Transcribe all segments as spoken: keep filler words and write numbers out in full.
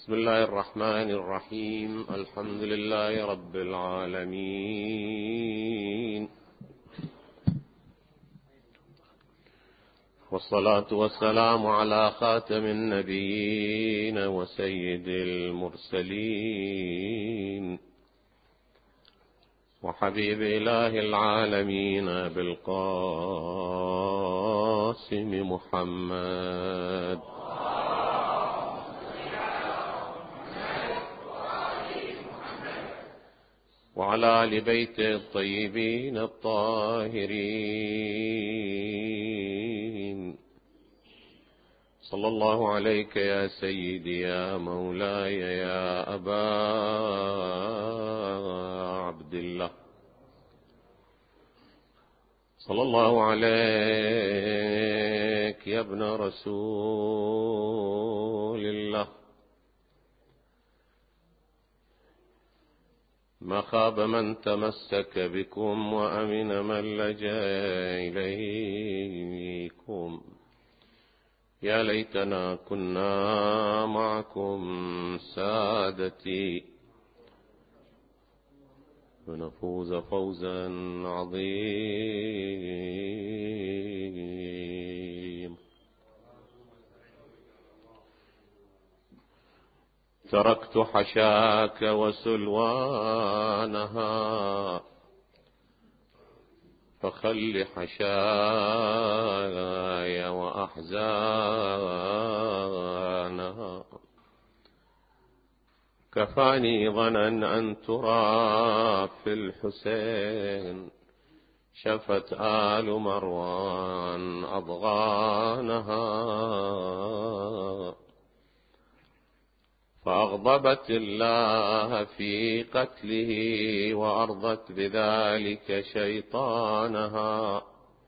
بسم الله الرحمن الرحيم. الحمد لله رب العالمين، والصلاة والسلام على خاتم النبيين وسيد المرسلين وحبيب إله العالمين بالقاسم محمد وعلى آل بيته الطيبين الطاهرين. صلى الله عليك يا سيدي يا مولاي يا أبا عبد الله، صلى الله عليك يا ابن رسول الله. ما خاب من تمسك بكم وأمن من لجأ إليكم. يا ليتنا كنا معكم سادتي ونفوز فوزا عظيما. تركت حشاك وسلوانها فخل حشاي وأحزانها. كفاني ظنا أن ترى في الحسين شفت آل مروان أضغانها. فأغضبت الله في قتله وأرضت بذلك شيطانها.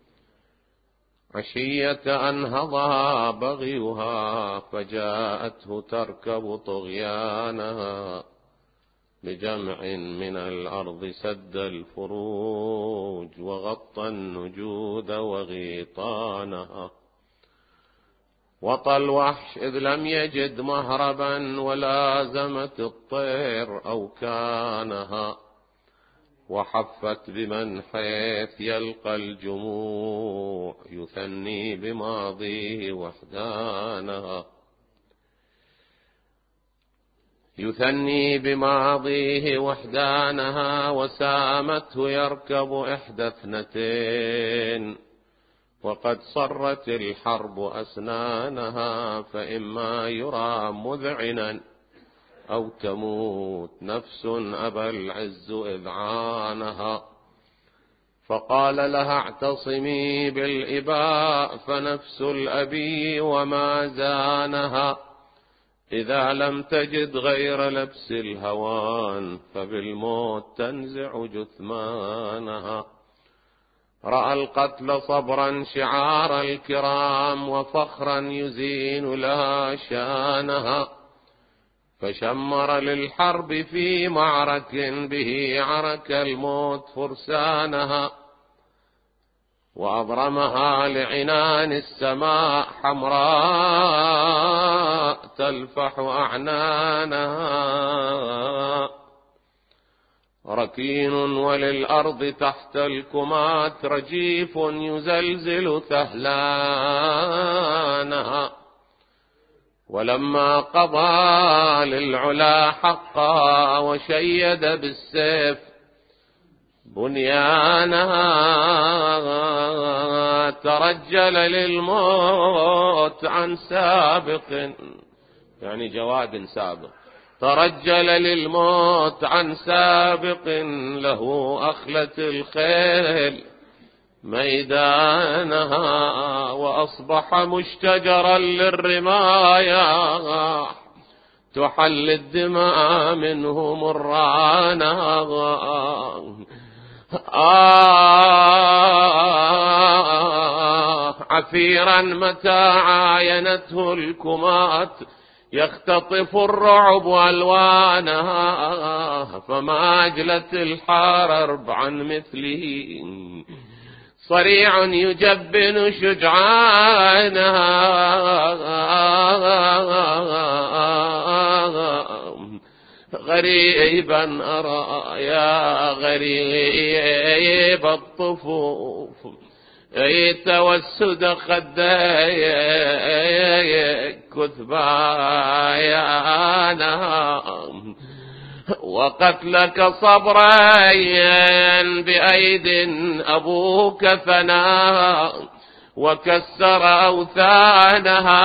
عشية أنهضها بغيها فجاءته تركب طغيانها. بجمع من الأرض سد الفروج وغطى النجود وغيطانها. وطى الوحش إذ لم يجد مهربا ولازمت الطير أوكانها. وحفت بمن حيث يلقى الجموع يثني بماضيه وحدانها. يثني بماضيه وحدانها. وسامته يركب إحدى اثنتين وقد صرت الحرب أسنانها. فإما يرى مذعنا أو تموت نفس أبى العز إذعانها. فقال لها اعتصمي بالإباء فنفس الأبي وما زانها. إذا لم تجد غير لبس الهوان فبالموت تنزع جثمانها. رأى القتل صبرا شعار الكرام وفخرا يزين لها شانها. فشمر للحرب في معرك به عرك الموت فرسانها. وأضرمها لعنان السماء حمراء تلفح أعنانها. ركين وللأرض تحت الكمات رجيف يزلزل ثهلانها. ولما قضى للعلا حقا وشيد بالسيف بنيانها ترجل للموت عن سابق، يعني جواد سابق، ترجل للموت عن سابق له أخلت الخيل ميدانها. وأصبح مشتجرا للرمايا تحل الدماء منه مرانها. آه عثيرا متى عاينته الكمات يختطف الرعب ألوانها. فما أجلت الحرب عن مثله صريع يجبن شجعانها. غريبا أرى يا غريب الطفوف توسد خديك كثبايانا وقتلك صبرا بأيد أبوك فنا وكسر أوثانها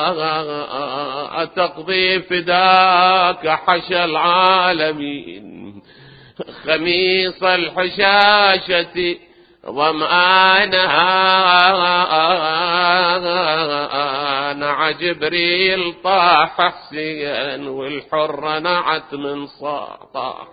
أتقضي فداك حشى العالمين خميص الحشاشة ظمآنها نع جبريل طاح حسين والحر نعت من صاح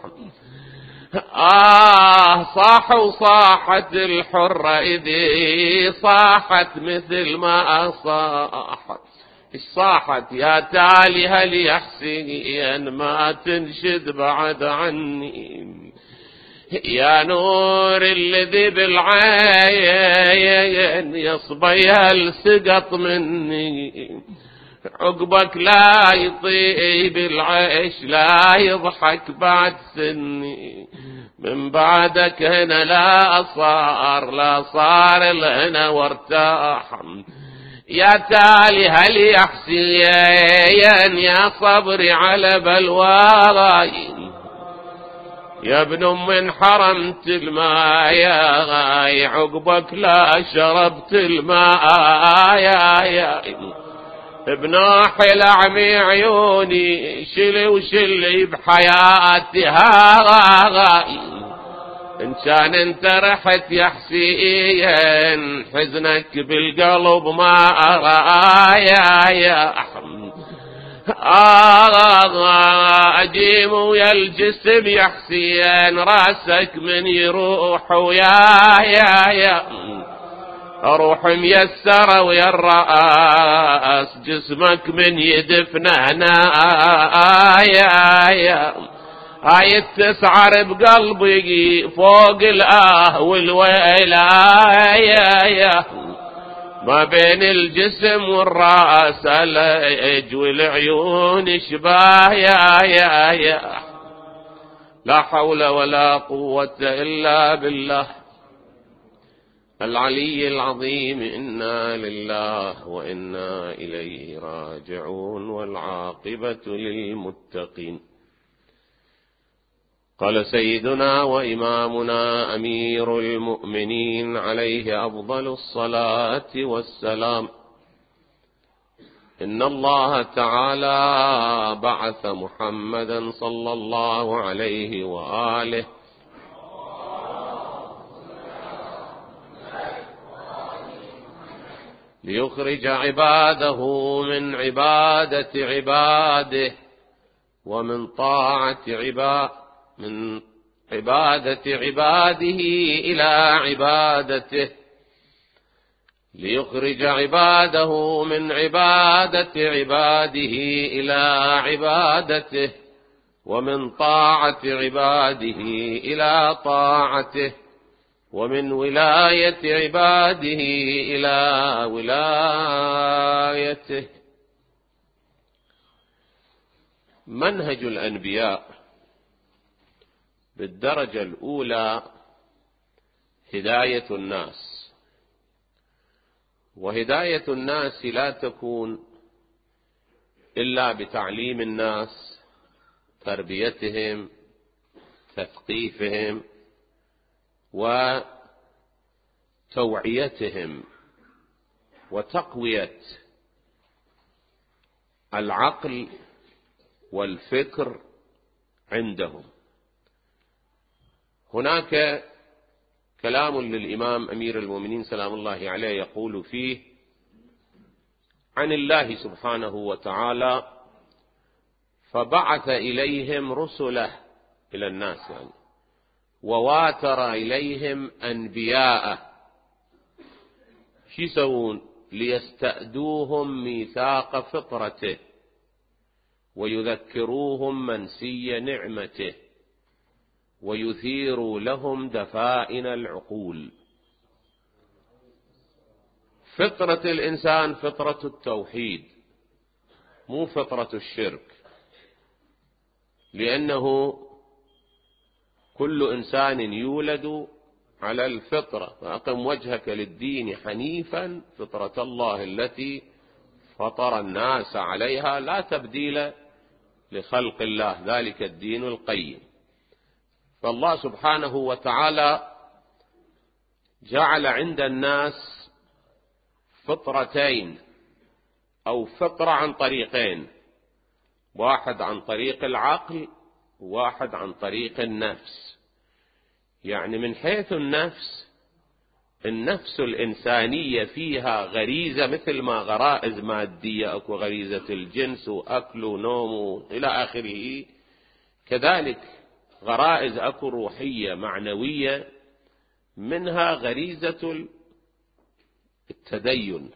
آه صاح وصاحت الحرة إذي صاحت مثل ما صاحت إيش صاحت يا تالي هل يا حسين ما تنشد بعد عني يا نور الذي بالعين يصبي هالسقط مني عقبك لا يطيب العيش لا يضحك بعد سني من بعدك هنا لا صار لا صار الهنا وارتاح يا تالي هل يا حسين يا صبري على بلواي يا ابن من حرمت الماء يا غاي عقبك لا شربت الماء يا يا بناحي لعمي عيوني شلي وشلي بحياتي هاغاي إن كان انت رحت يا حسين حزنك بالقلب ما أغايا يا أحمد أجيم ويا الجسم يا حسين راسك من يروح ويا يا يا أروح ميسرة ويا الرأس جسمك من يدفن هنا يا يا هاي تسعر بقلبي فوق الآه والويل يا يا ما بين الجسم والرأس الأج والعيون شباه يا يا يا لا حول ولا قوة إلا بالله العلي العظيم. إنا لله وإنا إليه راجعون والعاقبة للمتقين. قال سيدنا وإمامنا أمير المؤمنين عليه أفضل الصلاة والسلام: إن الله تعالى بعث محمدا صلى الله عليه وآله ليخرج عباده من عبادة عباده ومن طاعة عباده من عبادة عباده إلى عبادته، ليخرج عباده من عبادة عباده إلى عبادته ومن طاعة عباده إلى طاعته ومن ولاية عباده إلى ولايته. منهج الأنبياء بالدرجة الأولى هداية الناس، وهداية الناس لا تكون إلا بتعليم الناس، تربيتهم، تثقيفهم، وتوعيتهم، وتقوية العقل والفكر عندهم. هناك كلام للإمام أمير المؤمنين سلام الله عليه يقول فيه عن الله سبحانه وتعالى: فبعث إليهم رسله إلى الناس يعني، وواتر إليهم أنبياء. شو يسوون؟ ليستأدوهم ميثاق فطرته ويذكروهم منسي نعمته ويثيروا لهم دفائن العقول. فطرة الإنسان فطرة التوحيد، مو فطرة الشرك. لأنه كل إنسان يولد على الفطرة، فأقم وجهك للدين حنيفا فطرة الله التي فطر الناس عليها لا تبديل لخلق الله، ذلك الدين القيم. فالله سبحانه وتعالى جعل عند الناس فطرتين أو فطرة عن طريقين، واحد عن طريق العقل وواحد عن طريق النفس. يعني من حيث النفس، النفس الإنسانية فيها غريزة مثل ما غرائز مادية، أكو غريزة الجنس وأكل ونوم إلى آخره، كذلك غرائز أكو روحية معنوية، منها غريزة التدين.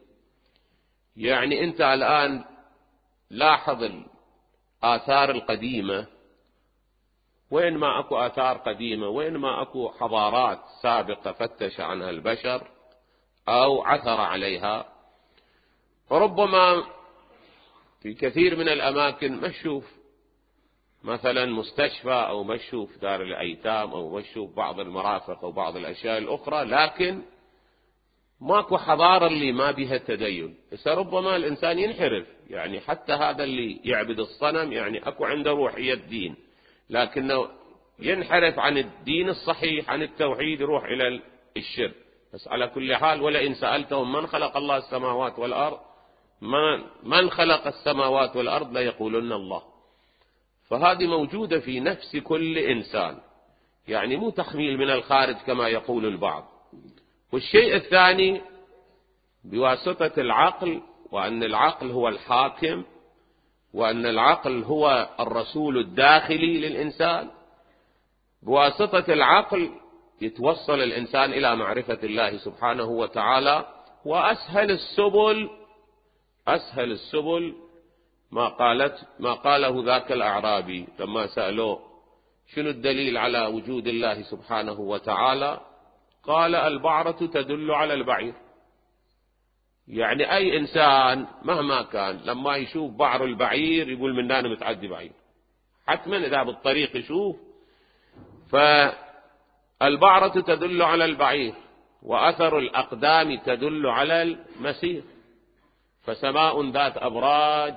يعني أنت الآن لاحظ الآثار القديمة، وين ما أكو آثار قديمة، وين ما أكو حضارات سابقة فتش عنها البشر أو عثر عليها، ربما في كثير من الأماكن مشوف مثلا مستشفى أو مشوف دار الأيتام أو مشوف بعض المرافق أو بعض الأشياء الأخرى، لكن ماكو حضارة اللي ما بها التدين. ربما الإنسان ينحرف، يعني حتى هذا اللي يعبد الصنم يعني أكو عنده روحية دين، لكنه ينحرف عن الدين الصحيح، عن التوحيد، يروح إلى الشرك. بس على كل حال، ولئن سألتهم من خلق الله السماوات والأرض من خلق السماوات والأرض ليقولن الله. فهذه موجودة في نفس كل إنسان، يعني مو تحميل من الخارج كما يقول البعض. والشيء الثاني بواسطة العقل، وأن العقل هو الحاكم، وأن العقل هو الرسول الداخلي للإنسان. بواسطة العقل يتوصل الإنسان إلى معرفة الله سبحانه وتعالى. وأسهل السبل أسهل السبل ما قالت ما قاله ذاك الأعرابي لما سألوه شنو الدليل على وجود الله سبحانه وتعالى، قال البعرة تدل على البعير. يعني أي إنسان مهما كان لما يشوف بعر البعير يقول من أنا متعدي بعير، حتما إذا بالطريق يشوف. فالبعرة تدل على البعير، وأثر الأقدام تدل على المسير. فسماء ذات أبراج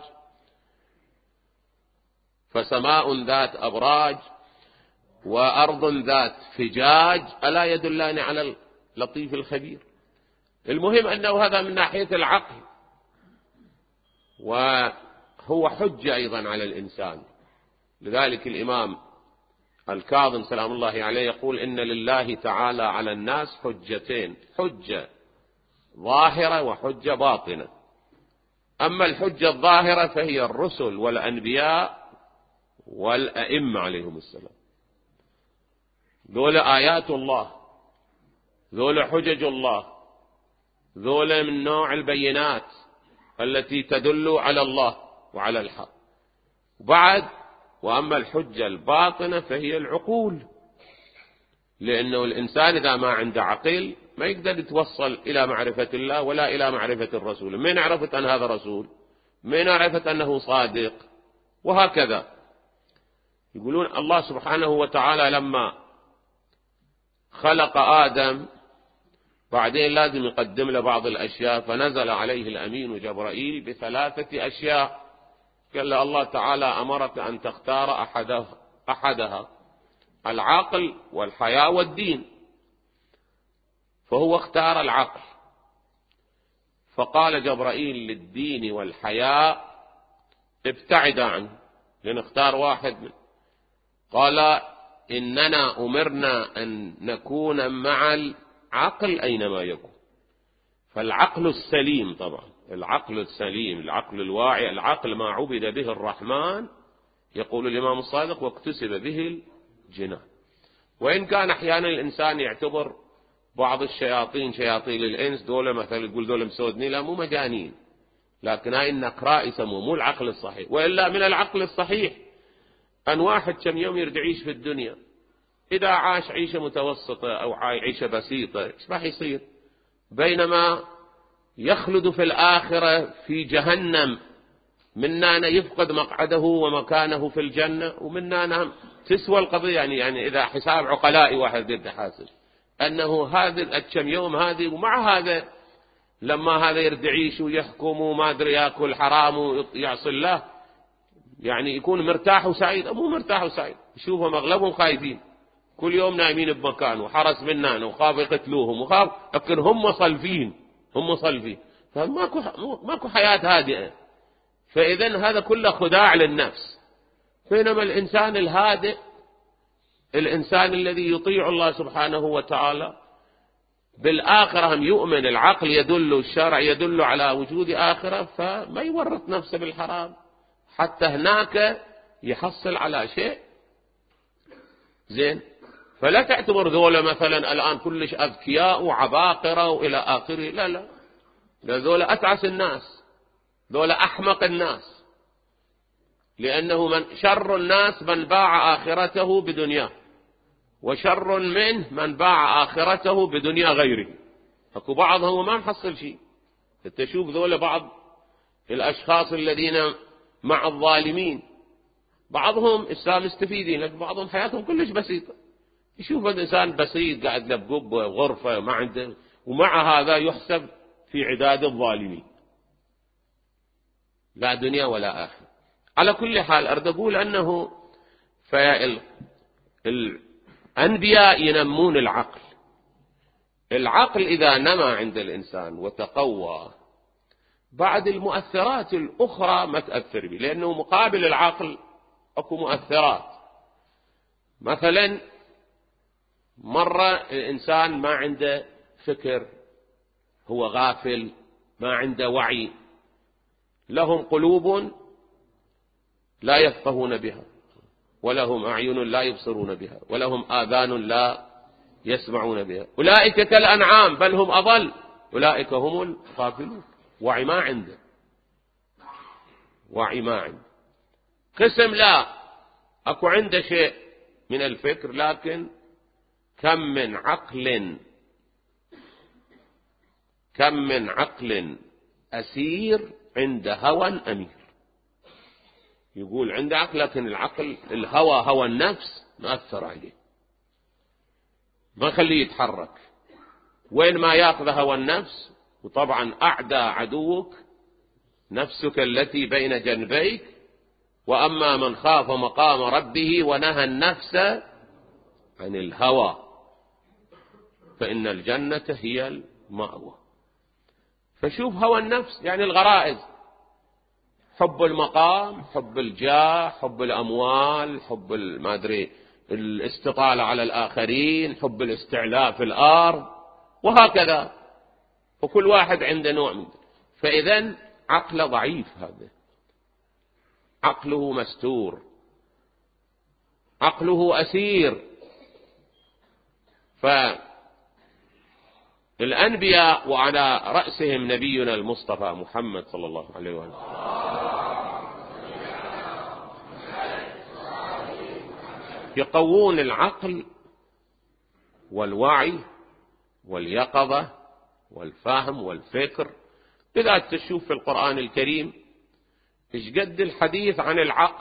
فسماء ذات أبراج وأرض ذات فجاج ألا يدلان على اللطيف الخبير. المهم أنه هذا من ناحية العقل، وهو حجة أيضا على الإنسان. لذلك الإمام الكاظم سلام الله عليه يقول إن لله تعالى على الناس حجتين، حجة ظاهرة وحجة باطنة. أما الحجة الظاهرة فهي الرسل والأنبياء والأئمة عليهم السلام، ذول آيات الله، ذول حجج الله، ذول من نوع البينات التي تدل على الله وعلى الحق. بعد وأما الحجة الباطنة فهي العقول، لأنه الإنسان إذا ما عنده عقل ما يقدر يتوصل إلى معرفة الله ولا إلى معرفة الرسول. من عرفت أن هذا رسول؟ من عرفت أنه صادق؟ وهكذا. يقولون الله سبحانه وتعالى لما خلق آدم بعدين لازم يقدم له بعض الأشياء، فنزل عليه الأمين جبرائيل بثلاثة أشياء. قال له الله تعالى أمرك أن تختار أحدها, أحدها العقل والحياة والدين، فهو اختار العقل. فقال جبرائيل للدين والحياة ابتعد عنه، لنختار واحد منه. قال إننا أمرنا أن نكون مع العقل أينما يكون. فالعقل السليم، طبعا العقل السليم، العقل الواعي، العقل ما عبد به الرحمن، يقول الإمام الصادق واكتسب به الجنان. وإن كان أحيانا الإنسان يعتبر بعض الشياطين شياطين الإنس دول مثلا يقول دول مسودني، لا مو مجانين، لكن هاي النقراء يسموه مو العقل الصحيح. وإلا من العقل الصحيح أن واحد كم يوم يرجع يعيش في الدنيا، إذا عاش عيشة متوسطة أو عيشة بسيطة إيش راح يصير؟ بينما يخلد في الآخرة في جهنم منا يفقد مقعده ومكانه في الجنة، ومنا تسوى القضية. يعني يعني إذا حساب عقلائي واحد بده حاسب أنه هذا الكم يوم هذه، ومع هذا لما هذا يرد يعيش ويحكم وما أدري يأكل حرام ويعصي الله، يعني يكون مرتاح وسعيد؟ مو مرتاح وسعيد. يشوفهم أغلبهم خايفين، كل يوم نايمين بمكان وحرس مننا وخاف يقتلوهم وخاف، لكن هم صلفين هم صلفين فماكو ماكو حياة هادئة. فإذا هذا كله خداع للنفس. بينما الإنسان الهادئ، الإنسان الذي يطيع الله سبحانه وتعالى، بالآخرة هم يؤمن، العقل يدل، الشرع يدل على وجود آخرة، فما يورط نفسه بالحرام حتى هناك يحصل على شيء زين. فلا تعتبر ذولا مثلا الآن كلش أذكياء وعباقرة وإلى آخره، لا لا، ذولا أتعس الناس، ذولا أحمق الناس، لأنه من شر الناس من باع آخرته بدنياه، وشر منه من باع آخرته بدنيا غيره. اكو بعض هو ما محصل شيء. تشوف ذولا بعض الأشخاص الذين مع الظالمين، بعضهم إسلام مستفيدين، لكن بعضهم حياتهم كلش بسيطة. يشوف الإنسان بسيط قاعد له بقبة غرفة ما عنده، ومع هذا يحسب في عداد الظالمين، لا دنيا ولا آخرة. على كل حال أريد أقول أنه الأنبياء ينمون العقل. العقل إذا نمى عند الإنسان وتقوى، بعد المؤثرات الأخرى ما تأثر به، لأنه مقابل العقل أكو مؤثرات. مثلا مرة الإنسان ما عنده فكر، هو غافل، ما عنده وعي، لهم قلوب لا يفقهون بها، ولهم أعين لا يبصرون بها، ولهم آذان لا يسمعون بها، أولئك كالأنعام بل هم أضل، أولئك هم الغافلون. وعي ما عنده، وعي ما عنده. قسم لا، أكو عنده شيء من الفكر، لكن كم من عقل كم من عقل أسير عند هوى أمير. يقول عنده عقل، لكن العقل الهوى هوى النفس مأثر عليه، ما خليه يتحرك. وين ما يأخذ هوى النفس، وطبعا أعدى عدوك نفسك التي بين جنبيك، وأما من خاف مقام ربه ونهى النفس عن الهوى فإن الجنة هي المأوى. فشوف هوى النفس يعني الغرائز، حب المقام، حب الجاه، حب الأموال، حب ما أدري الاستطالة على الآخرين، حب الاستعلاء في الأرض، وهكذا. وكل واحد عنده نوع منه. فإذا عقله ضعيف، هذا عقله مستور، عقله أسير. فالأنبياء وعلى رأسهم نبينا المصطفى محمد صلى الله عليه وسلم يقوون العقل والوعي واليقظة والفهم والفكر. إذا تشوف في القرآن الكريم إيش قد الحديث عن العقل،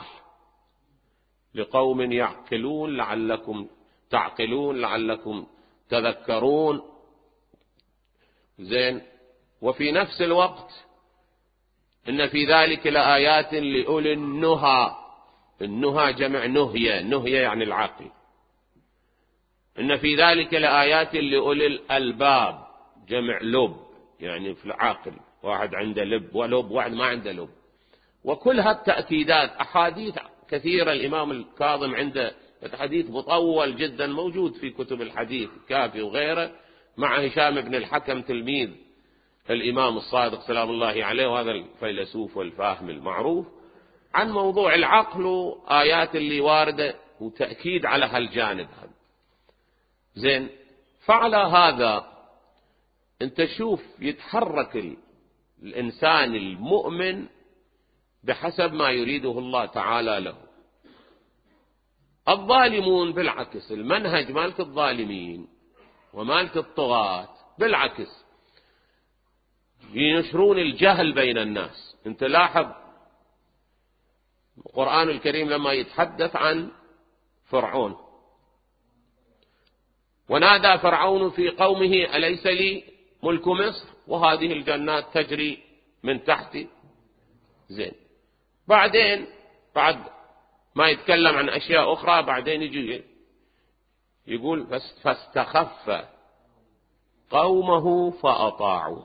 لقوم يعقلون لعلكم تعقلون لعلكم تذكرون. زين. وفي نفس الوقت إن في ذلك لآيات لأولي النهى. النهى جمع نهية، نهية يعني العقل. إن في ذلك لآيات لأولي الألباب، جمع لب يعني في العقل، واحد عنده لب ولب، واحد ما عنده لب. وكل هالتأكيدات أحاديث كثيرة. الإمام الكاظم عنده حديث مطول جدا موجود في كتب الحديث كافي وغيره، مع هشام بن الحكم تلميذ الإمام الصادق سلام الله عليه، وهذا الفيلسوف والفاهم المعروف، عن موضوع العقل وآيات اللي واردة وتأكيد على هالجانب هذا. زين. فعلى هذا انت شوف يتحرك الإنسان المؤمن بحسب ما يريده الله تعالى له. الظالمون بالعكس، المنهج مالك الظالمين ومالك الطغاة بالعكس، ينشرون الجهل بين الناس. انت لاحظ القرآن الكريم لما يتحدث عن فرعون: ونادى فرعون في قومه أليس لي ملك مصر وهذه الجنات تجري من تحتي. زين، بعدين بعد ما يتكلم عن أشياء أخرى بعدين يجي يقول فاستخف قومه فأطاعوا.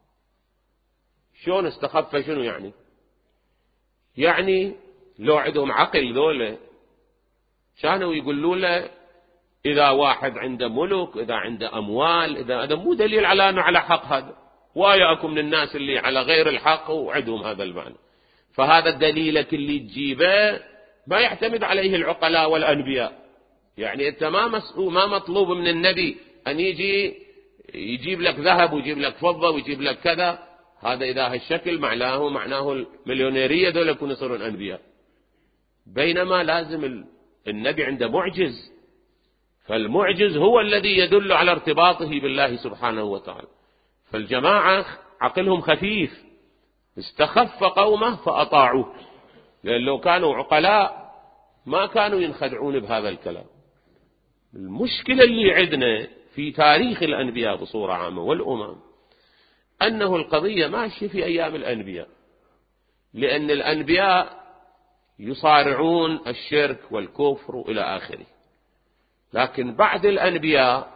شلون استخف؟ شنو يعني؟ يعني لو عندهم عقل ذولا كانوا يقولوا له إذا واحد عنده ملك، إذا عنده أموال، إذا هذا مو دليل على أنه على حق. هذا وياكم من الناس اللي على غير الحق وعندهم هذا المعنى. فهذا الدليل اللي تجيبه ما يعتمد عليه العقلاء والأنبياء. يعني أنت ما مسؤول، ما مطلوب من النبي أن يجي يجيب لك ذهب ويجيب لك فضة ويجيب لك كذا. هذا إذا هالشكل معناه معناه المليونيرية دول يكونوا يصيرون أنبياء. بينما لازم النبي عنده معجز، فالمعجز هو الذي يدل على ارتباطه بالله سبحانه وتعالى. فالجماعة عقلهم خفيف، استخف قومه فأطاعوه، لأن لو كانوا عقلاء ما كانوا ينخدعون بهذا الكلام. المشكلة اللي عندنا في تاريخ الأنبياء بصورة عامة والأمم أنه القضية ماشية في أيام الأنبياء، لأن الأنبياء يصارعون الشرك والكفر وإلى آخره. لكن بعد الأنبياء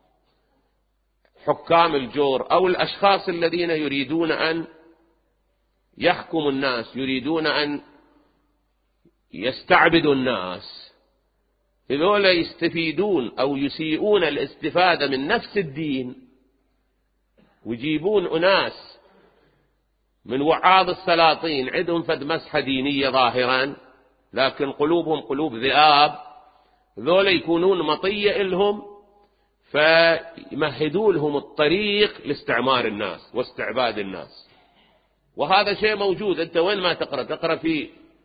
حكام الجور أو الأشخاص الذين يريدون أن يحكموا الناس، يريدون أن يستعبدوا الناس، هذولا يستفيدون أو يسيئون الاستفادة من نفس الدين، ويجيبون أناس من وعاظ السلاطين عندهم فد مسحة دينية ظاهرا لكن قلوبهم قلوب ذئاب، ذولا يكونون مطية لهم فيمهدوا لهم الطريق لاستعمار الناس واستعباد الناس. وهذا شيء موجود. أنت وين ما تقرأ تقرأ في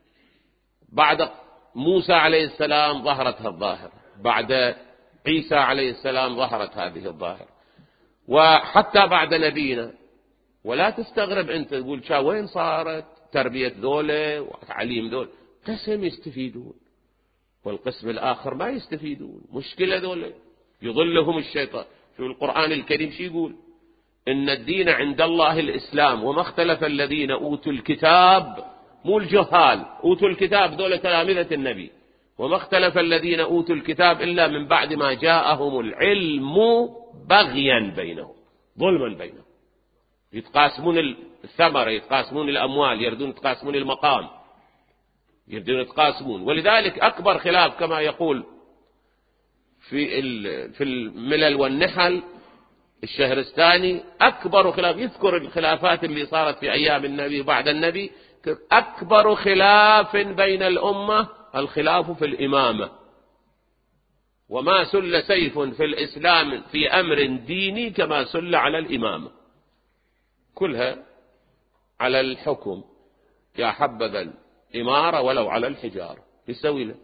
بعد موسى عليه السلام ظهرت هالظاهرة، بعد عيسى عليه السلام ظهرت هذه الظاهرة، وحتى بعد نبينا. ولا تستغرب أنت تقول شا وين صارت تربية ذولا وتعليم ذولا. قسم يستفيدون والقسم الآخر ما يستفيدون. مشكلة ذولا يضلهم الشيطان. في القرآن الكريم شي يقول؟ إن الدين عند الله الإسلام وما اختلف الذين أوتوا الكتاب، مو الجهال، أوتوا الكتاب ذولا تلامذة النبي، وما اختلف الذين أوتوا الكتاب إلا من بعد ما جاءهم العلم بغيا بينهم، ظلما بينهم. يتقاسمون الثمرة، يتقاسمون الأموال، يردون يتقاسمون المقام، يردون يتقاسمون. ولذلك أكبر خلاف كما يقول في في الملل والنحل الشهرستاني، أكبر خلاف يذكر الخلافات اللي صارت في أيام النبي بعد النبي. أكبر خلاف بين الأمة الخلاف في الإمامة، وما سل سيف في الإسلام في أمر ديني كما سل على الإمامة، كلها على الحكم. يا حبذا الإمارة ولو على الحجارة يسوي له.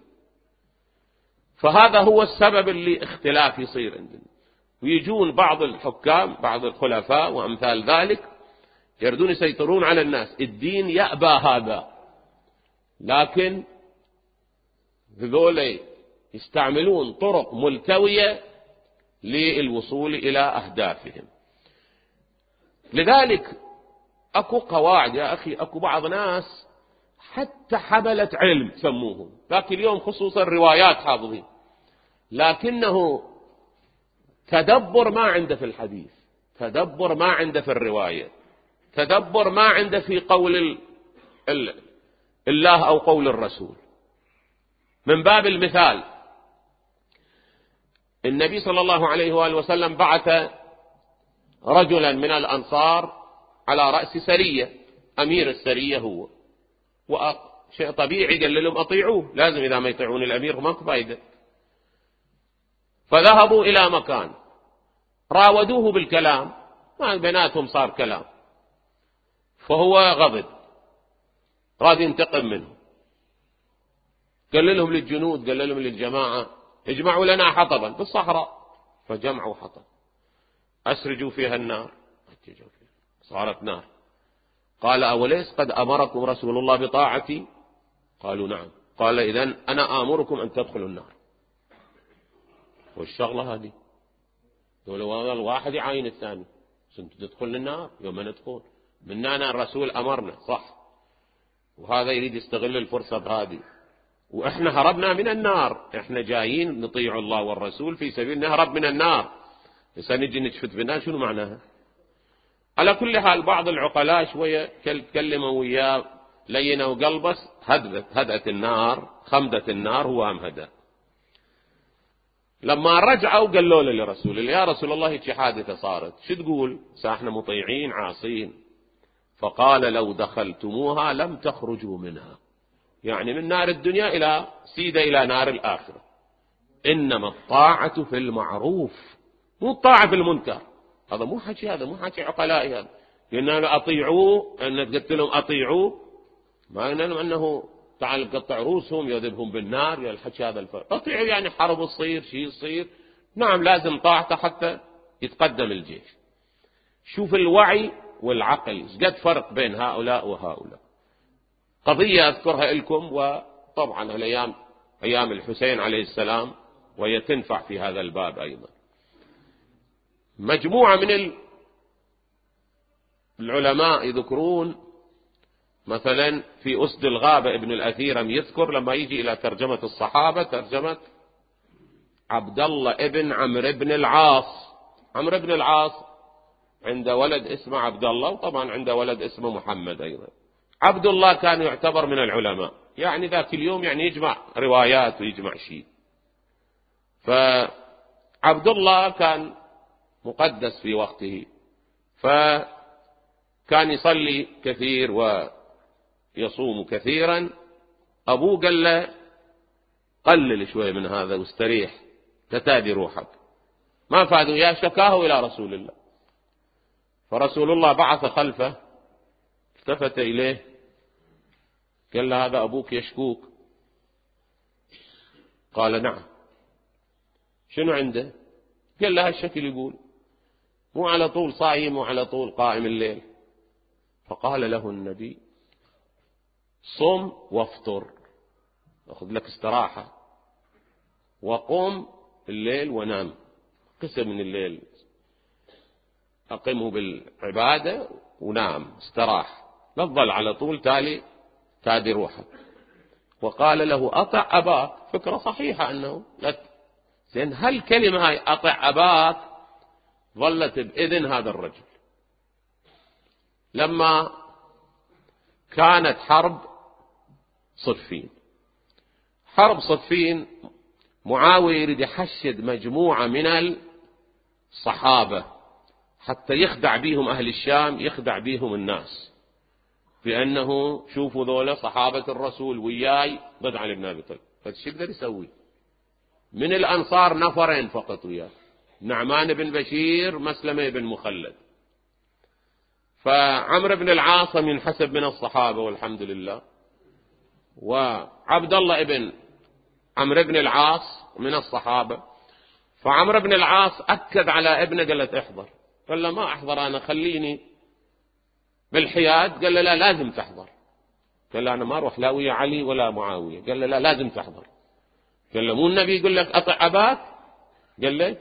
فهذا هو السبب اللي اختلاف يصير عندنا. ويجون بعض الحكام بعض الخلفاء وأمثال ذلك يردون يسيطرون على الناس. الدين يأبى هذا، لكن هذول يستعملون طرق ملتوية للوصول إلى أهدافهم. لذلك أكو قواعد يا أخي، أكو بعض ناس حتى حملة علم سموهم، لكن اليوم خصوصا روايات حافظين، لكنه تدبر ما عنده في الحديث، تدبر ما عنده في الرواية، تدبر ما عنده في قول ال... ال... الله أو قول الرسول. من باب المثال، النبي صلى الله عليه وآله وسلم بعث رجلا من الأنصار على رأس سرية، أمير السرية هو، وشيء طبيعي قال لهم أطيعوه، لازم إذا ما يطيعون الأمير ما فايدة. فذهبوا إلى مكان راودوه بالكلام، ما بيناتهم صار كلام، فهو غضب راد ينتقم منه. قال لهم للجنود، قال لهم للجماعة اجمعوا لنا حطبا بالصحراء، فجمعوا حطب، أسرجوا فيها النار، صارت نار. قال أوليس قد أمركم رسول الله بطاعتي؟ قالوا نعم. قال إذن أنا آمركم أن تدخلوا النار. والشغلة هذه دولة الواحد يعاين الثاني، أنت تدخل النار يوم ندخل مننا الرسول أمرنا صح، وهذا يريد يستغل الفرصة هذه، وإحنا هربنا من النار، إحنا جايين نطيع الله والرسول في سبيل نهرب من النار، سنجي نشفت بالنار شنو معناها؟ على كل حال بعض العقلاء شوية تكلموا وياه لينه وقلبس، هدت هدأت النار، خمدت النار، هو أم هدأ. لما رجعوا قالوا له لرسول الله يا رسول الله هيك حادثة صارت، شو تقول؟ احنا مطيعين عاصين. فقال لو دخلتموها لم تخرجوا منها، يعني من نار الدنيا إلى سيدة إلى نار الآخرة. إنما الطاعة في المعروف، مو الطاعة في المنكر. هذا مو حكي، هذا مو حكي عقلائي، هذا قلنا أطيعوه، أن قلت لهم أطيعوه، ما قلنا لهم أنه تعال قطع رؤوسهم يذبهم بالنار، يا الحكي هذا الفرق. أطيعوا يعني حرب تصير شيء يصير، نعم لازم طاعته حتى يتقدم الجيش. شوف الوعي والعقل قد فرق بين هؤلاء وهؤلاء. قضية أذكرها لكم، وطبعا الأيام أيام الحسين عليه السلام، وهي تنفع في هذا الباب أيضا. مجموعة من العلماء يذكرون مثلا في أسد الغابة ابن الأثيرم يذكر لما يجي إلى ترجمة الصحابة ترجمة عبد الله ابن عمرو بن العاص. عمرو بن العاص عنده ولد اسمه عبد الله، وطبعا عنده ولد اسمه محمد أيضا. عبد الله كان يعتبر من العلماء، يعني ذاك اليوم يعني يجمع روايات ويجمع شيء. فعبد الله كان مقدس في وقته، فكان يصلي كثير ويصوم كثيرا. أبوه قال له قلل شوي من هذا واستريح، تتادي روحك. ما فادوا يا شكاه إلى رسول الله. فرسول الله بعث خلفه، التفت إليه قال له هذا أبوك يشكوك؟ قال نعم. شنو عنده؟ قال له هالشكل يقول، مو على طول صايم وعلى طول قائم الليل. فقال له النبي صم وافطر، أخذ لك استراحة، وقم الليل ونام، قسم من الليل أقمه بالعبادة ونام استراح، لا تظل على طول تالي تادي روحك. وقال له أطع أباك، فكرة صحيحة أنه لا زين. هالكلمة هاي أطع أباك ظلت بإذن هذا الرجل. لما كانت حرب صفين، حرب صفين معاوية يريد يحشد مجموعة من الصحابة حتى يخدع بيهم أهل الشام، يخدع بيهم الناس بأنه شوفوا ذولا صحابة الرسول وياي ضد علي بن أبي طالب. فالشي يقدر يسوي من الأنصار نفرين فقط وياه، نعمان بن بشير، مسلمة بن مخلد. فعمرو بن العاص ينحسب من الصحابة والحمد لله، وعبد الله ابن عمرو بن العاص من الصحابة. فعمرو بن العاص أكد على ابنه، قال له احضر. قال له ما أحضر أنا، خليني بالحياد. قال له لا لازم تحضر. قال له أنا ما أروح لا ويا علي ولا معاوية. قال له لا لازم تحضر. قال له مو النبي يقول لك أطع أباك؟ قال له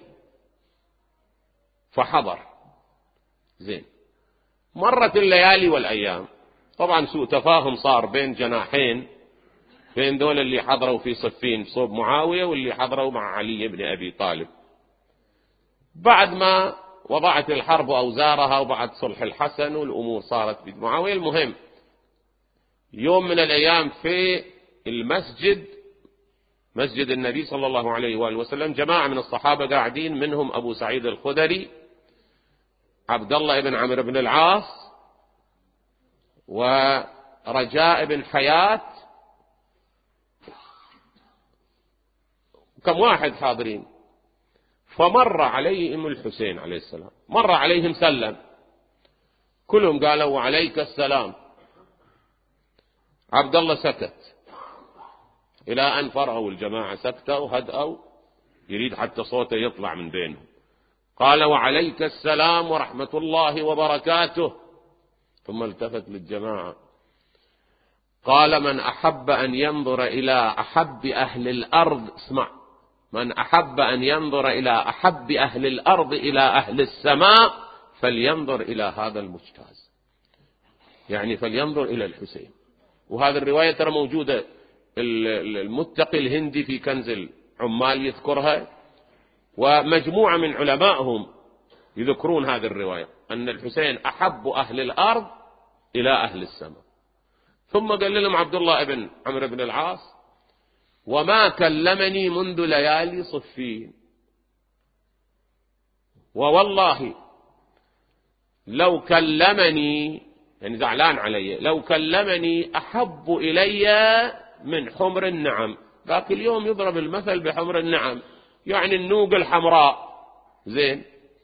فحضر. زين. مرت الليالي والأيام، طبعا سوء تفاهم صار بين جناحين، بين دول اللي حضروا في صفين صوب معاوية واللي حضروا مع علي بن أبي طالب. بعد ما وضعت الحرب أوزارها وبعد صلح الحسن والأمور صارت بيد معاوية. المهم يوم من الأيام في المسجد، مسجد النبي صلى الله عليه وآله وسلم، جماعة من الصحابة قاعدين، منهم أبو سعيد الخدري، عبد الله بن عمرو بن العاص، ورجاء بن حياة، كم واحد حاضرين. فمر عليهم الحسين عليه السلام، مر عليهم سلم، كلهم قالوا وعليك السلام. عبد الله سكت إلى أن فرغوا الجماعة، سكتوا وهدأوا، يريد حتى صوته يطلع من بينهم. قال وعليك السلام ورحمة الله وبركاته. ثم التفت للجماعة، قال من أحب أن ينظر إلى أحب أهل الأرض، اسمع، من أحب أن ينظر إلى أحب أهل الأرض إلى أهل السماء فلينظر إلى هذا المجتاز، يعني فلينظر إلى الحسين. وهذه الرواية ترى موجودة، المتقي الهندي في كنز العمال يذكرها، ومجموعة من علمائهم يذكرون هذه الرواية أن الحسين أحب أهل الأرض إلى أهل السماء. ثم قال لهم عبد الله بن عمرو بن العاص: وما كلمني منذ ليالي صفين، ووالله لو كلمني، يعني زعلان علي، لو كلمني أحب إلي من حمر النعم. ذاك اليوم يضرب المثل بحمر النعم، يعني النوق الحمراء. زين،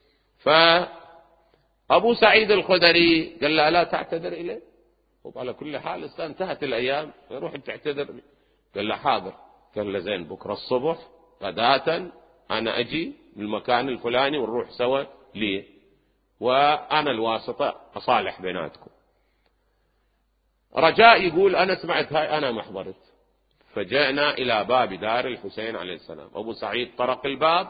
فأبو سعيد الخدري قال له: لا تعتذر إليه؟ وعلى كل حال انتهت الأيام، روح تعتذر. قال له: حاضر. قال له: زين، بكرة الصبح غداة أنا أجي من المكان الفلاني ونروح سوا ليه، وأنا الواسطة أصالح بيناتكم. رجاء يقول: أنا سمعت هاي، أنا ما حضرت. فجاءنا إلى باب دار الحسين عليه السلام. أبو سعيد طرق الباب،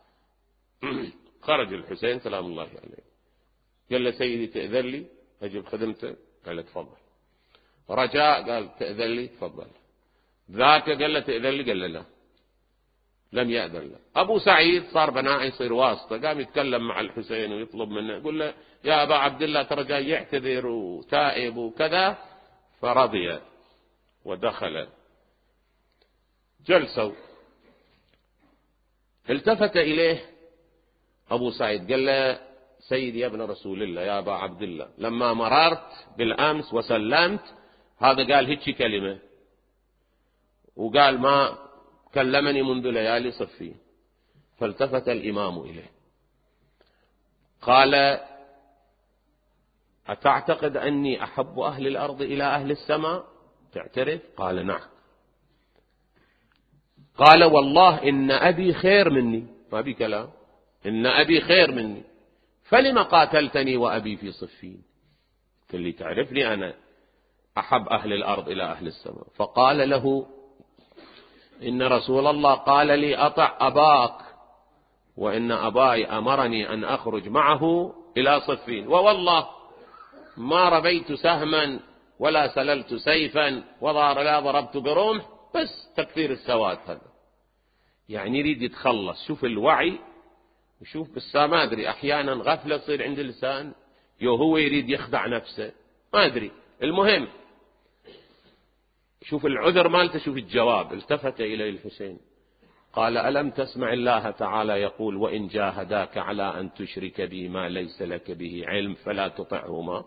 خرج الحسين سلام الله عليه. قال له: سيدي تأذن لي أجيب خدمته؟ قال له: تفضل. رجاء قال: تأذن لي؟ تفضل. ذاك قال له: تأذن لي؟ قال له: لا، لم يأذن له. أبو سعيد صار بناء يصير واسطة، قام يتكلم مع الحسين ويطلب منه، يقول له: يا أبا عبد الله ترى جاي يعتذر وتائب وكذا. فرضي ودخل. جلسوا، التفت إليه أبو سعيد قال له: سيدي يا ابن رسول الله، يا أبا عبد الله، لما مررت بالأمس وسلمت هذا قال هيك كلمة، وقال ما كلمني منذ ليالي صفين. فالتفت الإمام إليه قال: أتعتقد أني أحب أهل الأرض إلى أهل السماء؟ تعترف؟ قال: نعم. قال: والله إن أبي خير مني، ما بي كلام، إن أبي خير مني، فلما قاتلتني وأبي في صفين؟ قال لي: تعرفني أنا أحب أهل الأرض إلى أهل السماء. فقال له: إن رسول الله قال لي: أطع أباك، وإن أباي أمرني أن أخرج معه إلى صفين، ووالله ما رميت سهما ولا سللت سيفا ولا ضربت برمح، بس تكثير السواد هذا. يعني يريد يتخلص. شوف الوعي، وشوف بس ما أدري أحيانا غفلة تصير عند الإنسان، يو هو يريد يخدع نفسه، ما أدري. المهم شوف العذر مالته، شوف الجواب. التفت إلى الحسين قال: ألم تسمع الله تعالى يقول: وإن جاهداك على أن تشرك بي ما ليس لك به علم فلا تطعهما.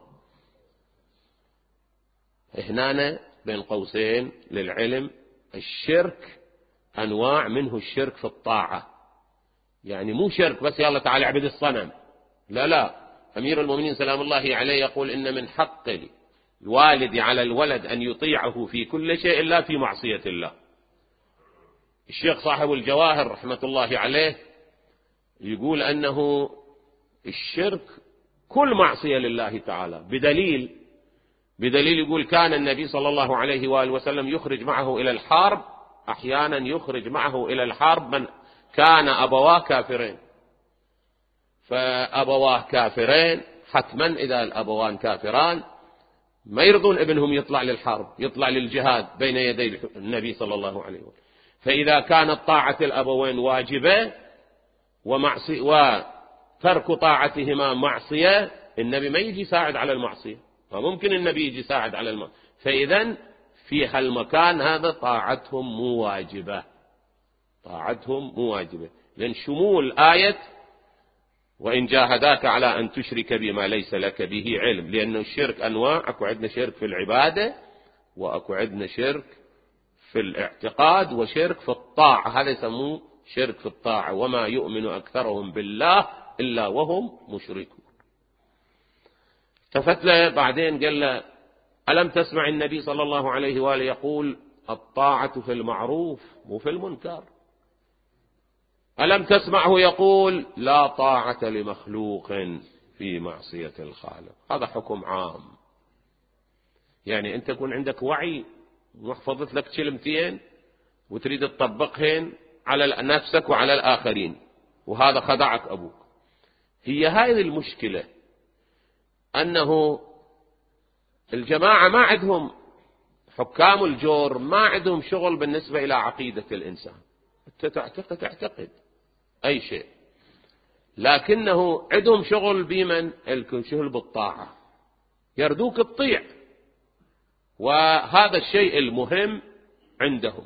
هنا بين قوسين للعلم، الشرك أنواع، منه الشرك في الطاعة، يعني مو شرك بس يلا تعالى اعبد الصنم، لا لا. أمير المؤمنين سلام الله عليه يقول: إن من حق الوالد على الولد أن يطيعه في كل شيء إلا في معصية الله. الشيخ صاحب الجواهر رحمة الله عليه يقول أنه الشرك كل معصية لله تعالى، بدليل بدليل يقول: كان النبي صلى الله عليه وآله وسلم يخرج معه إلى الحرب، أحيانا يخرج معه إلى الحرب من كان أبواه كافرين. فأبواه كافرين حتما، إذا الأبوان كافران ما يرضون ابنهم يطلع للحرب، يطلع للجهاد بين يدي النبي صلى الله عليه وسلم. فإذا كانت طاعة الأبوين واجبة ومعصية وترك طاعتهما معصية، النبي ما يجي يساعد على المعصية، فممكن النبي يجي يساعد على المعصية. فإذا في هالمكان هذا طاعتهم مو واجبة، طاعتهم مو واجبة، لأن شمول آية وإن جاهداك على أن تشرك بما ليس لك به علم، لأن الشرك أنواع، أكو عندنا شرك في العبادة، وأكو عندنا شرك في الاعتقاد، وشرك في الطاعة، هذا يسموه شرك في الطاعة. وما يؤمن أكثرهم بالله إلا وهم مشركون. التفت له بعدين قال له: ألم تسمع النبي صلى الله عليه وآله يقول: الطاعة في المعروف مو في المنكر؟ ألم تسمعه يقول: لا طاعة لمخلوق في معصية الخالق؟ هذا حكم عام. يعني أنت يكون عندك وعي وحفظت لك كلمتين وتريد تطبقهن على نفسك وعلى الآخرين، وهذا خدعك أبوك. هي هذه المشكلة، أنه الجماعة ما عندهم، حكام الجور ما عندهم شغل بالنسبة إلى عقيدة الإنسان. أنت تعتقد تعتقد أي شيء، لكنه عندهم شغل بمن الكنشهل بالطاعة، يردوك الطيع، وهذا الشيء المهم عندهم.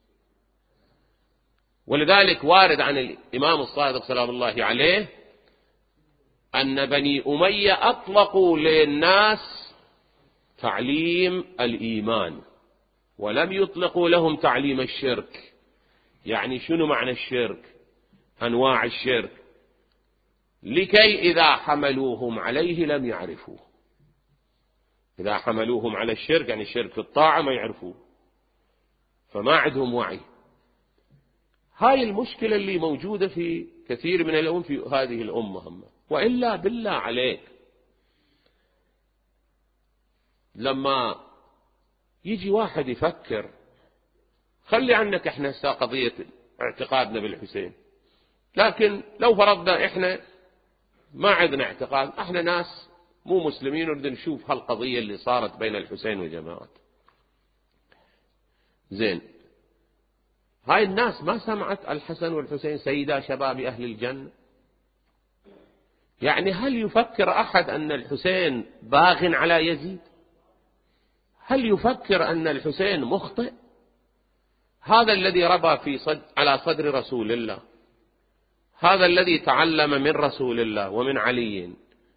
ولذلك وارد عن الإمام الصادق سلام الله عليه أن بني أمية أطلقوا للناس تعليم الإيمان ولم يطلقوا لهم تعليم الشرك. يعني شنو معنى الشرك؟ أنواع الشرك، لكي إذا حملوهم عليه لم يعرفوه. إذا حملوهم على الشرك، يعني الشرك في الطاعة، ما يعرفوه، فما عندهم وعي. هاي المشكلة اللي موجودة في كثير من الأمم في هذه الأمة هم. وإلا بالله عليك، لما يجي واحد يفكر، خلي عنك احنا قضية اعتقادنا بالحسين، لكن لو فرضنا احنا ما عندنا اعتقاد، احنا ناس مو مسلمين نريد نشوف هالقضية اللي صارت بين الحسين وجماعات. زين، هاي الناس ما سمعت الحسن والحسين سيدا شباب أهل الجنة؟ يعني هل يفكر أحد أن الحسين باغ على يزيد؟ هل يفكر أن الحسين مخطئ؟ هذا الذي ربى في صد على صدر رسول الله، هذا الذي تعلم من رسول الله ومن علي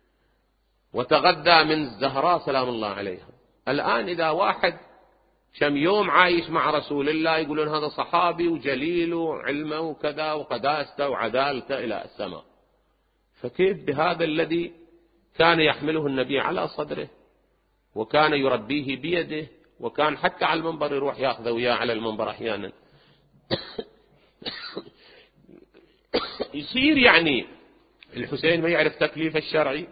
وتغذى من الزهراء سلام الله عليها. الآن إذا واحد كم يوم عايش مع رسول الله يقولون هذا صحابي وجليل وعلمه وكذا وقداسته وعدالته إلى السماء، فكيف بهذا الذي كان يحمله النبي على صدره وكان يربيه بيده، وكان حتى على المنبر يروح ياخذه وياه على المنبر أحيانا. يصير يعني الحسين ما يعرف تكليف الشرعي؟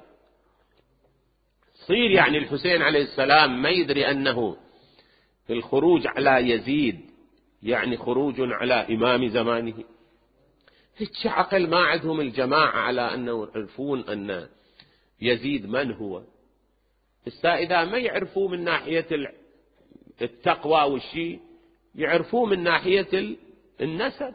يصير يعني الحسين عليه السلام ما يدري أنه الخروج على يزيد يعني خروج على إمام زمانه؟ هيك عقل ما عندهم الجماعة على أنه يعرفون أن يزيد من هو. إذا ما يعرفوا من ناحية التقوى والشيء، يعرفوا من ناحية النسب،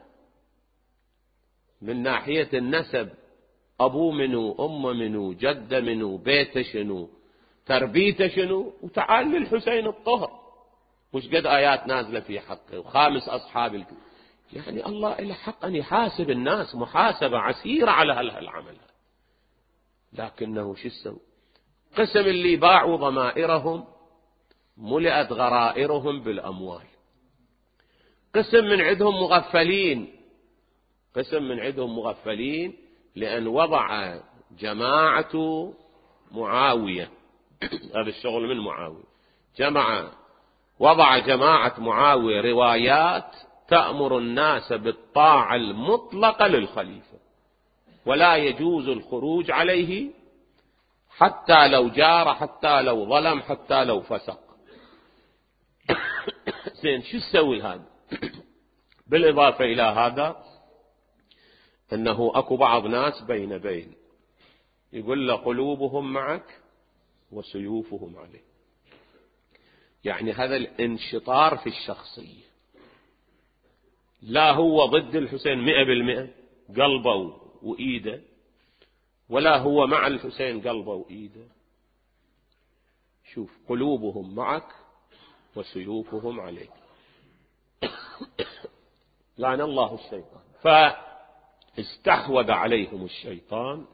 من ناحية النسب، أبوه منو، أمه منو، جده منو، بيته شنو، تربيته شنو. وتعال للحسين الطهر، مش قد آيات نازلة في حقه، وخامس أصحاب الك... يعني الله إله حق أن يحاسب الناس محاسبة عسيرة على هالعمل. لكنه شو السوء؟ قسم اللي باعوا ضمائرهم ملئت غرائرهم بالأموال. قسم من عندهم مغفلين، قسم من عندهم مغفلين لأن وضع جماعة معاوية هذا الشغل من معاوية، جمع وضع جماعة معاوية روايات تأمر الناس بالطاعة المطلقة للخليفة، ولا يجوز الخروج عليه حتى لو جار، حتى لو ظلم، حتى لو فسق. زين، شو تسوي هذا؟ بالإضافة إلى هذا أنه أكو بعض ناس بين بين يقول له قلوبهم معك وسيوفهم عليك. يعني هذا الانشطار في الشخصية، لا هو ضد الحسين مئة بالمئة قلبه وإيده، ولا هو مع الحسين قلبه وإيده. شوف، قلوبهم معك وسيوفهم عليك. لعن الله الشيطان. فاستحوذ عليهم الشيطان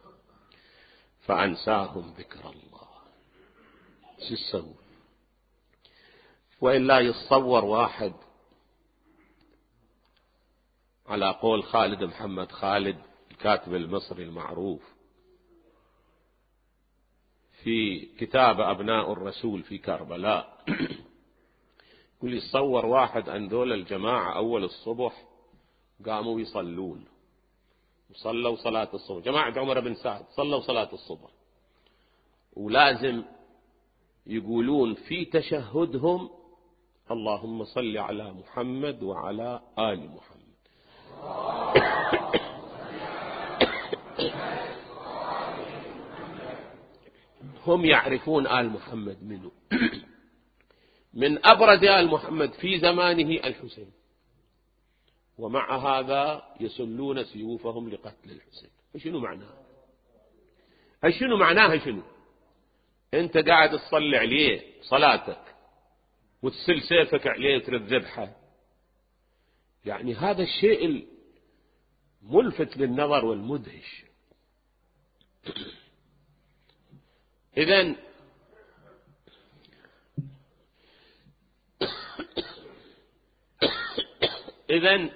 فأنساهم ذكر الله. شو السبب؟ وإلا يتصور واحد على قول خالد محمد خالد الكاتب المصري المعروف في كتاب أبناء الرسول في كربلاء، يقول يتصور واحد أن دول الجماعة أول الصبح قاموا يصلون وصلوا صلاة الصبح، جماعة عمر بن سعد صلوا صلاة الصبح، ولازم يقولون في تشهدهم اللهم صل على محمد وعلى آل محمد. هم يعرفون آل محمد منه. من أبرز آل محمد في زمانه الحسين، ومع هذا يسلون سيوفهم لقتل الحسين. شنو معناها؟ شنو معناها؟ شنو أنت قاعد تصلي عليه صلاتك وتسل سيفك عليه وترد ذبحه؟ يعني هذا الشيء الملفت للنظر والمدهش. إذن إذن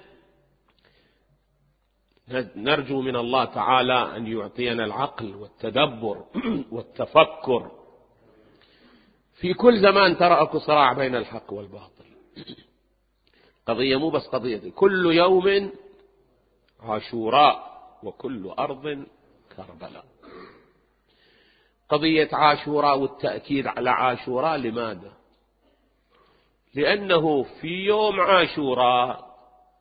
نرجو من الله تعالى أن يعطينا العقل والتدبر والتفكر. في كل زمان ترى أكو صراع بين الحق والباطل. قضية مو بس قضية، كل يوم عاشوراء وكل أرض كربلاء. قضية عاشوراء والتأكيد على عاشوراء لماذا؟ لأنه في يوم عاشوراء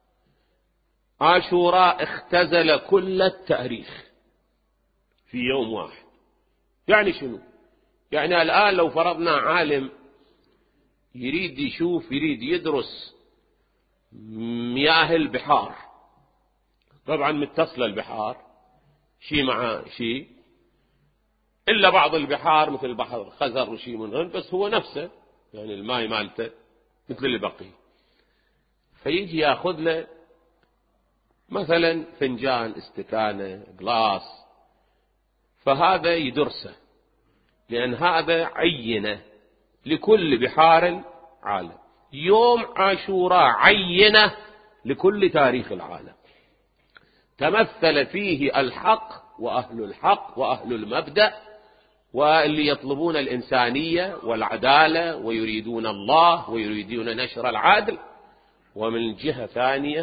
عاشوراء اختزل كل التاريخ في يوم واحد. يعني شنو؟ يعني الآن لو فرضنا عالم يريد يشوف يريد يدرس مياه البحار، طبعا متصلة البحار شيء مع شيء، إلا بعض البحار مثل بحر خزر وشيء منهم، بس هو نفسه يعني الماء مالته مثل البقية. فيجي ياخذ له مثلا فنجان، استكانة، غلاس، فهذا يدرسه، لأن هذا عينة لكل بحار العالم. يوم عاشوراء عينة لكل تاريخ العالم، تمثل فيه الحق وأهل الحق وأهل المبدأ، واللي يطلبون الإنسانية والعدالة ويريدون الله ويريدون نشر العدل. ومن جهة ثانية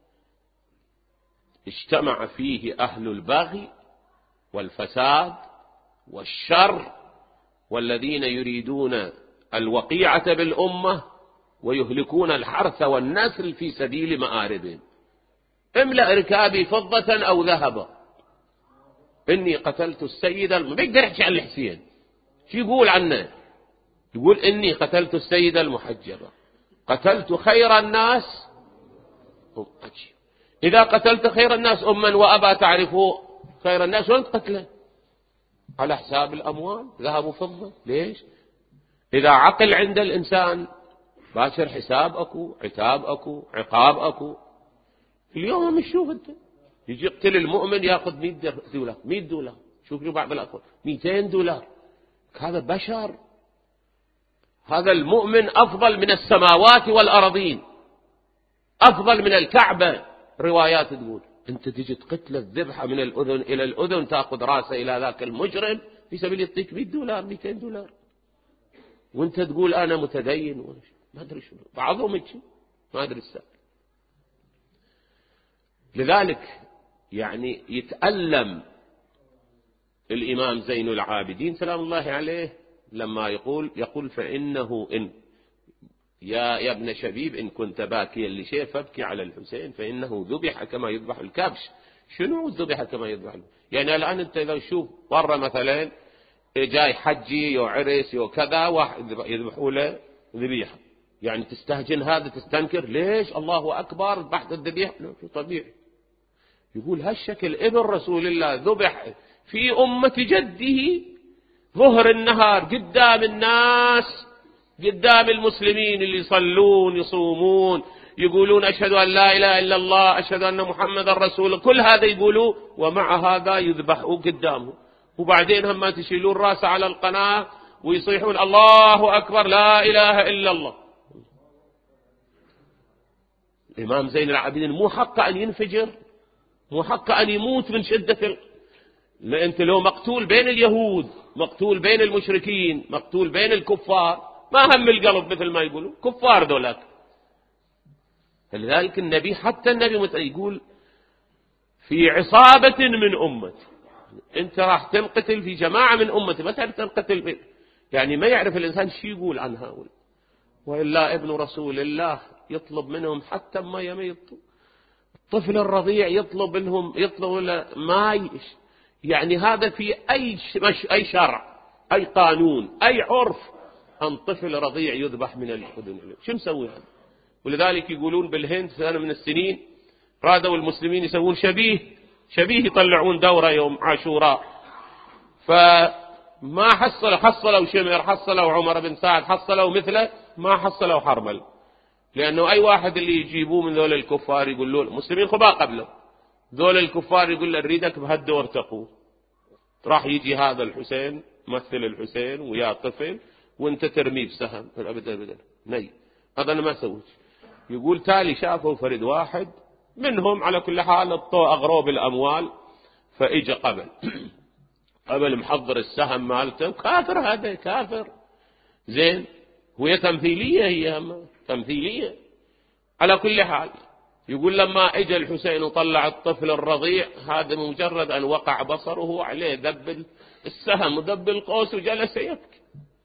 اجتمع فيه أهل البغي والفساد والشر، والذين يريدون الوقيعة بالأمة ويهلكون الحرث والنسل في سبيل مآربهم. املأ ركابي فضة أو ذهبا إني قتلت السيد الم... بيقدر يحكي عن الحسين، شو يقول عنه؟ يقول إني قتلت السيد المحجبة، قتلت خير الناس. إذا قتلت خير الناس أما وأبا تعرفوا خير الناس، وين قتله؟ على حساب الأموال، ذهب وفضة. ليش؟ إذا عقل عند الإنسان باشر حساب أكو، عتاب أكو، عقاب أكو. اليوم مش شوف أنت يجي يقتل المؤمن يأخذ مئة دولار، مئة دولار، شوف له بعض الأخوة مئتين دولار. هذا بشر، هذا المؤمن أفضل من السماوات والأرضين، أفضل من الكعبة. روايات تقول أنت تجي تقتل الذبحة من الأذن إلى الأذن، تأخذ رأسه إلى ذاك المجرم في سبيل يعطيك مئة دولار مئتين دولار، وأنت تقول أنا متدين ولا شيء ما أدري شنو بعضهم يجي ما أدري السبب. لذلك يعني يتألم الإمام زين العابدين سلام الله عليه لما يقول يقول فإنه إن يا يا ابن شبيب إن كنت باكيا لشيء فابكي على الحسين فإنه ذبح كما يذبح الكبش. شنو ذبح كما يذبح؟ يعني الآن أنت إذا تشوف برا مثلا جاي حجي يو عرس يو كذا واحد يذبحوا له ذبيحة، يعني تستهجن هذا تستنكر ليش؟ الله أكبر بحث الذبيحة طبيعي. يقول هالشكل ابن رسول الله ذبح في أمة جده ظهر النهار قدام الناس، قدام المسلمين اللي يصلون يصومون يقولون أشهد أن لا إله إلا الله أشهد أن محمد رسول، كل هذا يقولوا، ومع هذا يذبحوا قدامه. وبعدين هم ما تشيلون راسه على القناة ويصيحون الله أكبر لا إله إلا الله. الإمام زين العابدين مو حق أن ينفجر، مو حق أن يموت من شدة ال... لا أنت لو مقتول بين اليهود، مقتول بين المشركين، مقتول بين الكفار، ما هم القلب مثل ما يقولوا كفار ذولاك. فلذلك النبي حتى النبي يقول في عصابة من أمتي، أنت راح تنقتل في جماعة من أمتي، ما تعرف تنقتل في... يعني ما يعرف الإنسان شو يقول عن هؤلاء. وإلا ابن رسول الله يطلب منهم حتى ما يميطوا. الطفل الرضيع يطلب منهم يطلب ما يعني هذا في أي أي شرع أي قانون أي عرف أن طفل رضيع يذبح من الأذن. شو مسوي هذا؟ ولذلك يقولون بالهند سنة من السنين رادوا المسلمين يسوون شبيه شبيه يطلعون دورة يوم عاشوراء، فما حصلوا حصلوا شمر حصلوا عمر بن سعد حصلوا مثله ما حصلوا حرمل، لأنه أي واحد اللي يجيبوه من ذول الكفار يقول له المسلمين خبا قبله ذول الكفار يقول له نريدك بهالدور تقوه، راح يجي هذا الحسين مثل الحسين ويا طفل وانت ترميه بسهم أبدا أبدا ني هذا أنا ما سويت. يقول تالي شافوا فرد واحد منهم على كل حال الطو أغروب الأموال فإجا قبل قبل محضر السهم مالته كافر هذا كافر زين وهي تمثيلية هي تمثيلية على كل حال. يقول لما اجى الحسين وطلع الطفل الرضيع هذا مجرد ان وقع بصره عليه ذب السهم وذب القوس وجلس يبكي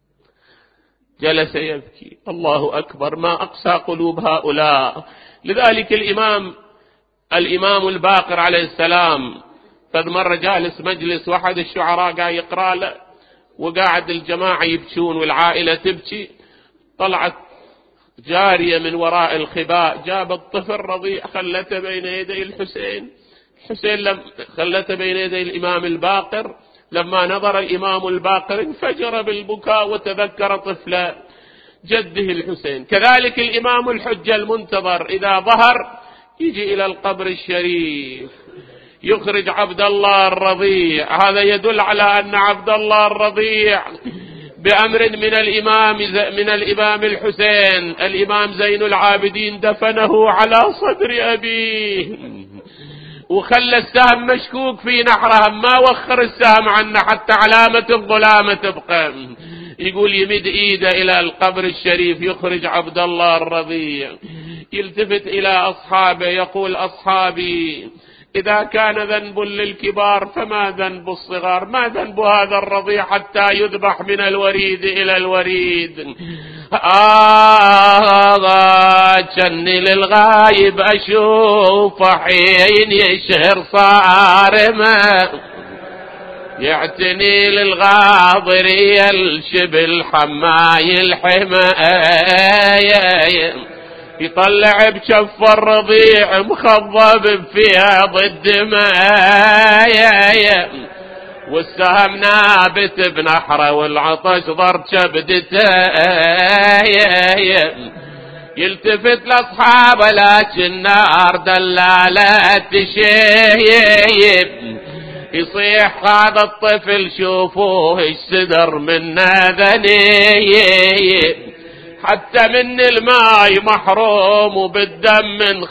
جلس يبكي. الله اكبر ما اقسى قلوب هؤلاء. لذلك الامام الامام الباقر عليه السلام فذ مرة جالس مجلس واحد الشعراء قاعد يقرأ له وقاعد الجماعة يبكون والعائلة تبكي، طلعت جارية من وراء الخباء جابت طفل رضيع خلته بين يدي الحسين. الحسين لم خلته بين يدي الإمام الباقر، لما نظر الإمام الباقر انفجر بالبكاء وتذكر طفل جده الحسين. كذلك الإمام الحجة المنتظر إذا ظهر يجي إلى القبر الشريف يخرج عبد الله الرضيع، هذا يدل على أن عبد الله الرضيع بأمر من الإمام من الإمام الحسين الإمام زين العابدين دفنه على صدر أبيه وخلى السهم مشكوك في نحرها ما وخر السهم عنه حتى علامة الظلامة تبقى. يقول يمد إيده إلى القبر الشريف يخرج عبد الله الرضيع يلتفت إلى أصحابه يقول أصحابي إذا كان ذنب للكبار فما ذنب الصغار؟ ما ذنب هذا الرضيع حتى يذبح من الوريد إلى الوريد؟ آه جني للغايب أشوف حين يشهر صارمة يعتني للغاضر يلشب حماي الحماية يطلع بشف الرضيع مخضب فيها ضد مايا والسهم نابت بنحره والعطش ضر كبدته يلتفت لاصحابه لكن نار دلاله تشيب يصيح هذا الطفل شوفوه السدر من ذنيب حتى من الماي محروم وبالدم من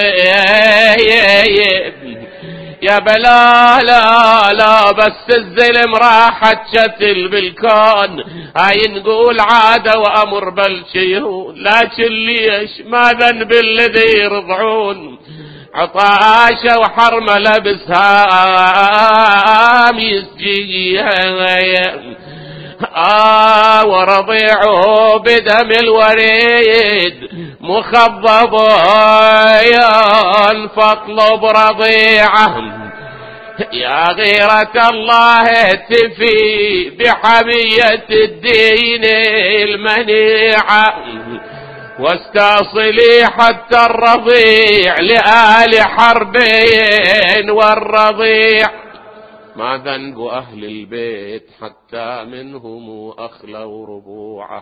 خضيب. يا بلا لا لا بس الظلم راحت شتل بالكون هاي نقول عادة وأمر بالشيون لكن ليش ما ذنب الذي يرضعون عطاشة وحرملة بسهام يسجيها آه ورضيعه بدم الوريد مخضب فاطلب رضيعه يا غيرة الله تفي بحمية الدين المنيعة واستاصلي حتى الرضيع لآل حربين والرضيع ما ذنب أهل البيت حتى منهم أخلوا ربوعه.